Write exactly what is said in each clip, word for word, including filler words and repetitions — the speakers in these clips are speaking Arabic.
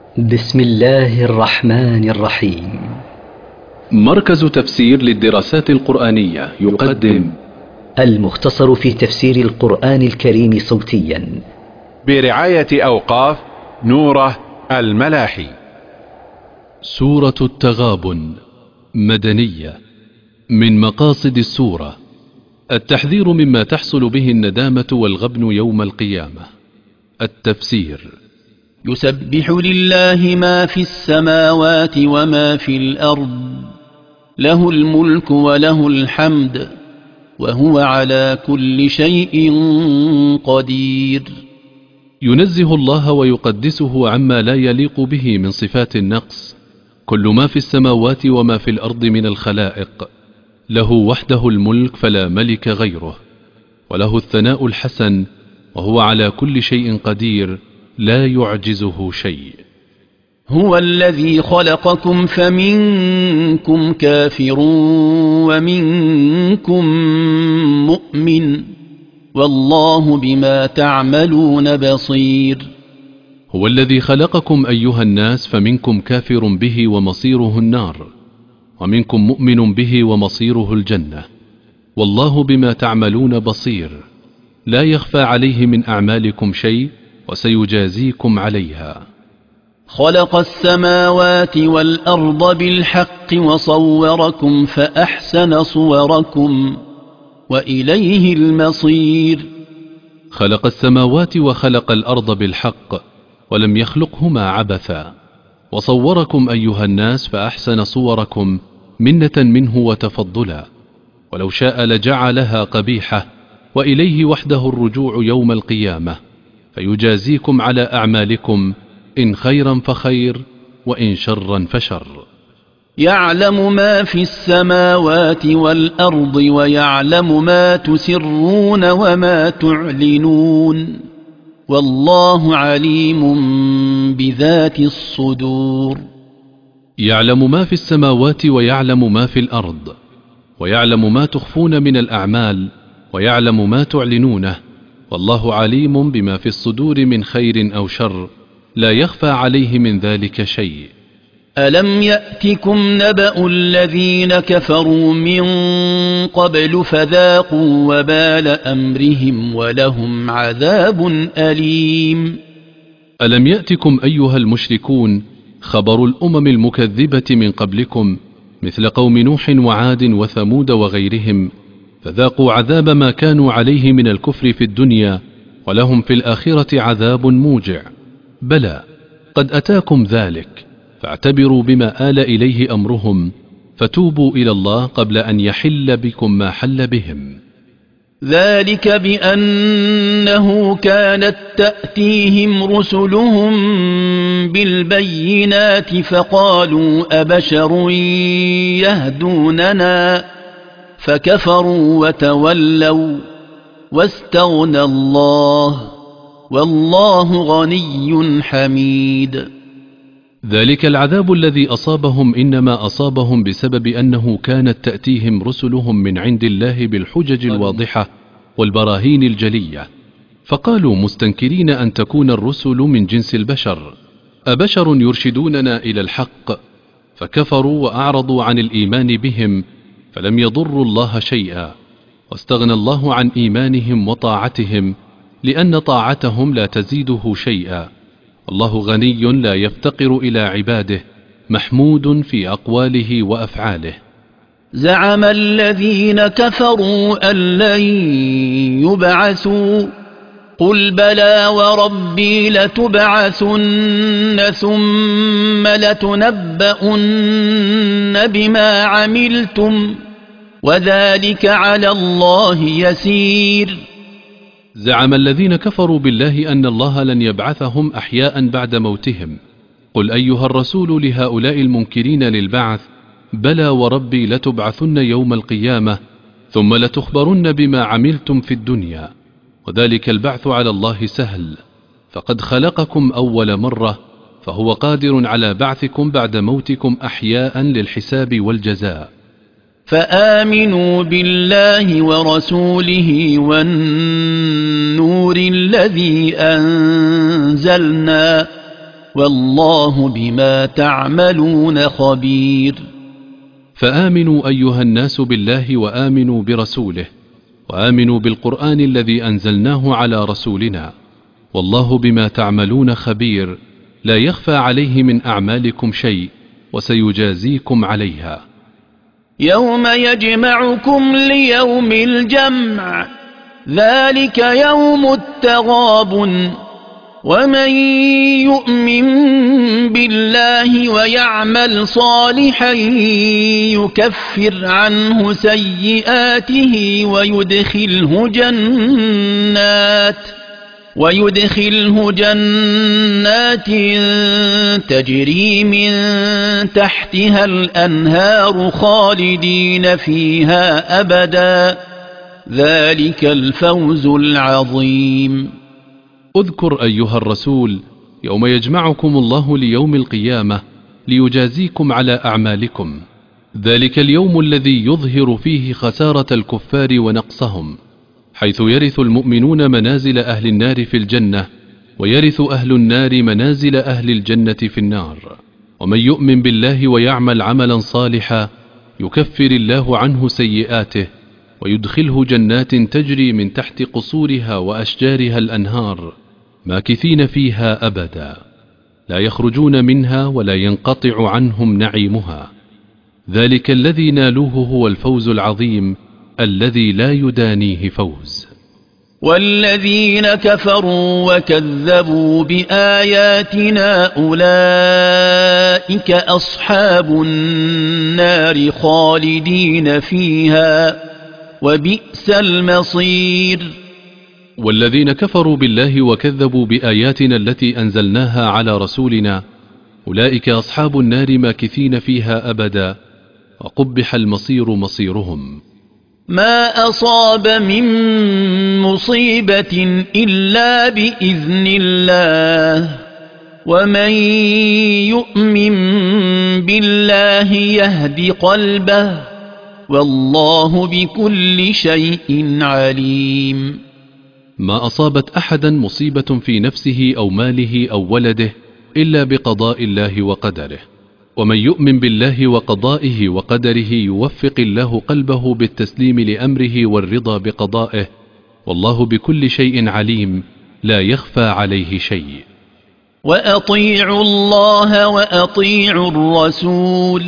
بسم الله الرحمن الرحيم. مركز تفسير للدراسات القرآنية يقدم المختصر في تفسير القرآن الكريم صوتيا برعاية أوقاف نوره الملاحي. سورة التغابن مدنية. من مقاصد السورة التحذير مما تحصل به الندامة والغبن يوم القيامة. التفسير: يسبح لله ما في السماوات وما في الأرض، له الملك وله الحمد، وهو على كل شيء قدير. ينزه الله ويقدسه عما لا يليق به من صفات النقص. كل ما في السماوات وما في الأرض من الخلائق له وحده الملك فلا ملك غيره، وله الثناء الحسن، وهو على كل شيء قدير لا يعجزه شيء. هو الذي خلقكم فمنكم كافر ومنكم مؤمن، والله بما تعملون بصير. هو الذي خلقكم أيها الناس فمنكم كافر به ومصيره النار، ومنكم مؤمن به ومصيره الجنة، والله بما تعملون بصير. لا يخفى عليه من أعمالكم شيء وسيجازيكم عليها. خلق السماوات والأرض بالحق وصوركم فأحسن صوركم وإليه المصير. خلق السماوات وخلق الأرض بالحق ولم يخلقهما عبثا، وصوركم أيها الناس فأحسن صوركم منة منه وتفضلا، ولو شاء لجعلها قبيحة، وإليه وحده الرجوع يوم القيامة فيجازيكم على أعمالكم، إن خيرا فخير وإن شرا فشر. يعلم ما في السماوات والأرض ويعلم ما تسرون وما تعلنون، والله عليم بذات الصدور. يعلم ما في السماوات ويعلم ما في الأرض، ويعلم ما تخفون من الأعمال، ويعلم ما تعلنونه، والله عليم بما في الصدور من خير أو شر، لا يخفى عليه من ذلك شيء. ألم يأتكم نبأ الذين كفروا من قبل فذاقوا وبال أمرهم ولهم عذاب أليم. ألم يأتكم أيها المشركون خبر الأمم المكذبة من قبلكم مثل قوم نوح وعاد وثمود وغيرهم، فذاقوا عذاب ما كانوا عليه من الكفر في الدنيا، ولهم في الآخرة عذاب موجع. بلى قد أتاكم ذلك، فاعتبروا بما آل إليه أمرهم، فتوبوا إلى الله قبل أن يحل بكم ما حل بهم. ذلك بأنه كانت تأتيهم رسلهم بالبينات فقالوا أبشر يهدوننا، فكفروا وتولوا واستغنى الله، والله غني حميد. ذلك العذاب الذي أصابهم إنما أصابهم بسبب أنه كانت تأتيهم رسلهم من عند الله بالحجج الواضحة والبراهين الجلية، فقالوا مستنكرين أن تكون الرسل من جنس البشر: أبشر يرشدوننا إلى الحق؟ فكفروا وأعرضوا عن الإيمان بهم، فلم يضروا الله شيئا، واستغنى الله عن إيمانهم وطاعتهم، لأن طاعتهم لا تزيده شيئا. الله غني لا يفتقر إلى عباده، محمود في أقواله وأفعاله. زعم الذين كفروا أن لن يبعثوا، قل بلى وربي لتبعثن ثم لتنبؤن بما عملتم وذلك على الله يسير. زعم الذين كفروا بالله أن الله لن يبعثهم أحياء بعد موتهم. قل أيها الرسول لهؤلاء المنكرين للبعث: بلى وربي لتبعثن يوم القيامة ثم لتخبرن بما عملتم في الدنيا، وذلك البعث على الله سهل، فقد خلقكم أول مرة، فهو قادر على بعثكم بعد موتكم أحياء للحساب والجزاء. فآمنوا بالله ورسوله والنور الذي أنزلنا والله بما تعملون خبير. فآمنوا أيها الناس بالله وآمنوا برسوله وآمنوا بالقرآن الذي أنزلناه على رسولنا، والله بما تعملون خبير، لا يخفى عليه من أعمالكم شيء وسيجازيكم عليها. يوم يجمعكم ليوم الجمع ذلك يوم التغابن، ومن يؤمن بالله ويعمل صالحا يكفر عنه سيئاته ويدخله جنات ويدخله جنات تجري من تحتها الأنهار خالدين فيها أبدا، ذلك الفوز العظيم. اذكر أيها الرسول يوم يجمعكم الله ليوم القيامة ليجازيكم على أعمالكم، ذلك اليوم الذي يظهر فيه خسارة الكفار ونقصهم، حيث يرث المؤمنون منازل أهل النار في الجنة، ويرث أهل النار منازل أهل الجنة في النار. ومن يؤمن بالله ويعمل عملا صالحا يكفر الله عنه سيئاته ويدخله جنات تجري من تحت قصورها وأشجارها الأنهار ماكثين فيها أبدا، لا يخرجون منها ولا ينقطع عنهم نعيمها، ذلك الذي نالوه هو الفوز العظيم الذي لا يدانيه فوز. والذين كفروا وكذبوا بآياتنا أولئك أصحاب النار خالدين فيها وبئس المصير. والذين كفروا بالله وكذبوا بآياتنا التي أنزلناها على رسولنا أولئك أصحاب النار ماكثين فيها أبدا، وقبح المصير مصيرهم. ما أصاب من مصيبة إلا بإذن الله، ومن يؤمن بالله يهد قلبه، والله بكل شيء عليم. ما أصابت أحدا مصيبة في نفسه أو ماله أو ولده إلا بقضاء الله وقدره، ومن يؤمن بالله وقضائه وقدره يوفق الله قلبه بالتسليم لأمره والرضا بقضائه، والله بكل شيء عليم، لا يخفى عليه شيء. وأطيعوا الله وأطيعوا الرسول،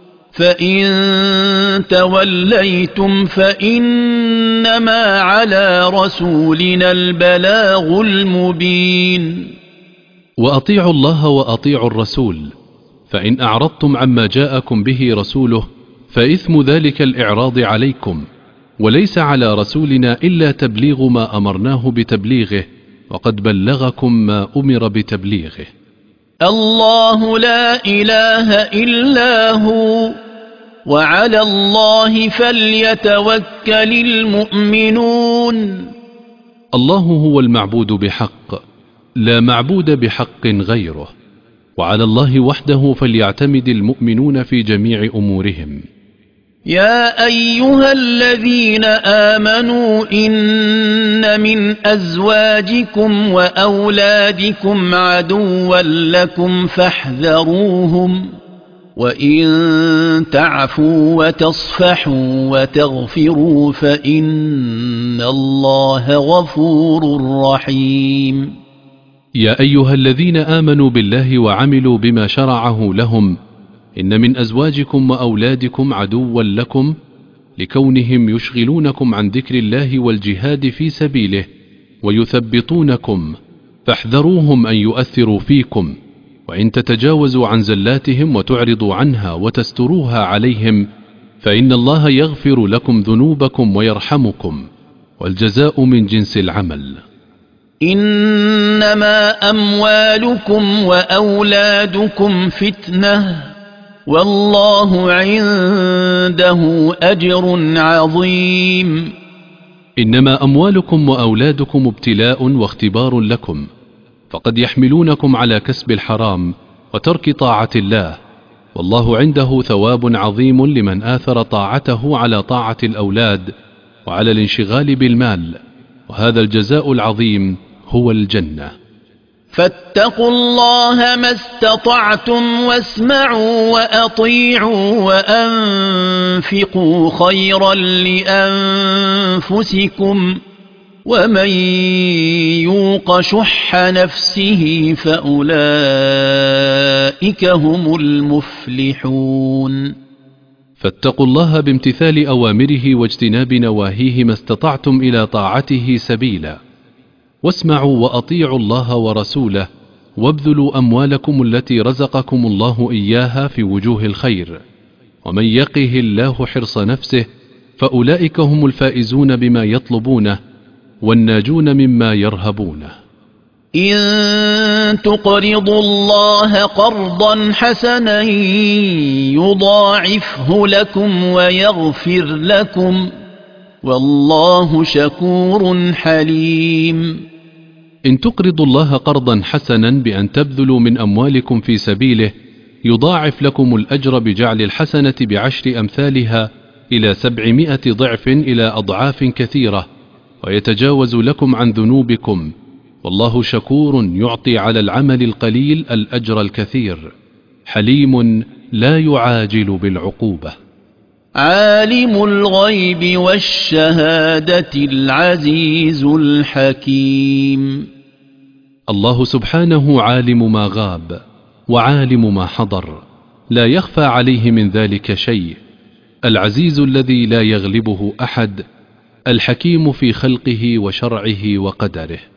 فإن توليتم فإنما على رسولنا البلاغ المبين. وأطيعوا الله وأطيعوا الرسول، فإن أعرضتم عما جاءكم به رسوله فإثم ذلك الإعراض عليكم، وليس على رسولنا إلا تبليغ ما أمرناه بتبليغه، وقد بلغكم ما أمر بتبليغه. الله لا إله إلا هو، وعلى الله فليتوكل المؤمنون. الله هو المعبود بحق، لا معبود بحق غيره، وعلى الله وحده فليعتمد المؤمنون في جميع أمورهم. يا أيها الذين آمنوا إن من أزواجكم وأولادكم عدوا لكم فاحذروهم، وإن تعفوا وتصفحوا وتغفروا فإن الله غفور رحيم. يا أيها الذين آمنوا بالله وعملوا بما شرعه لهم، إن من أزواجكم وأولادكم عدوا لكم لكونهم يشغلونكم عن ذكر الله والجهاد في سبيله ويثبطونكم، فاحذروهم أن يؤثروا فيكم، وإن تتجاوزوا عن زلاتهم وتعرضوا عنها وتستروها عليهم فإن الله يغفر لكم ذنوبكم ويرحمكم، والجزاء من جنس العمل. إنما أموالكم وأولادكم فتنة، والله عنده أجر عظيم. إنما أموالكم وأولادكم ابتلاء واختبار لكم، فقد يحملونكم على كسب الحرام وترك طاعة الله، والله عنده ثواب عظيم لمن آثر طاعته على طاعة الأولاد وعلى الانشغال بالمال، وهذا الجزاء العظيم هو الجنة. فاتقوا الله ما استطعتم واسمعوا وأطيعوا وأنفقوا خيرا لأنفسكم ومن يوق شح نفسه فأولئك هم المفلحون. فاتقوا الله بامتثال أوامره واجتناب نواهيه ما استطعتم إلى طاعته سبيلا، واسمعوا وأطيعوا الله ورسوله، وابذلوا أموالكم التي رزقكم الله إياها في وجوه الخير، ومن يقه الله حرص نفسه فأولئك هم الفائزون بما يطلبونه والناجون مما يرهبونه. إن تقرضوا الله قرضا حسنا يضاعفه لكم ويغفر لكم والله شكور حليم. إن تقرضوا الله قرضا حسنا بأن تبذلوا من أموالكم في سبيله يضاعف لكم الأجر بجعل الحسنة بعشر أمثالها إلى سبعمائة ضعف إلى أضعاف كثيرة، ويتجاوز لكم عن ذنوبكم، والله شكور يعطي على العمل القليل الأجر الكثير، حليم لا يعاجل بالعقوبة. عالم الغيب والشهادة العزيز الحكيم. الله سبحانه عالم ما غاب وعالم ما حضر، لا يخفى عليه من ذلك شيء، العزيز الذي لا يغلبه أحد، الحكيم في خلقه وشرعه وقدره.